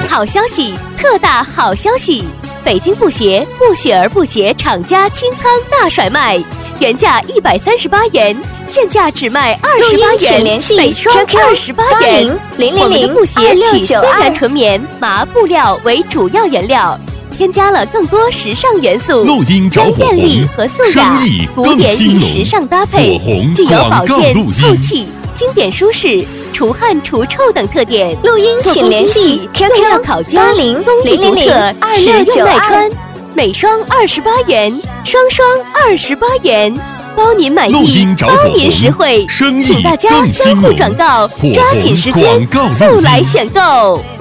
好消息，特大好消息！北京布鞋不雪儿布鞋厂家清仓大甩卖，原价138元，现价只卖28元，每双28元。我们的布鞋取天然纯棉麻布料为主要原料，添加了更多时尚元素，将艳丽和素雅、古典与时尚搭配，具有保健、透气、经典舒适、除汗除臭等特点。 录音请联系 QQ 考究工艺独特，实用耐穿，每双28元，双双28元，包您满意，包您实惠，请大家相互转告，抓紧时间，速来选购。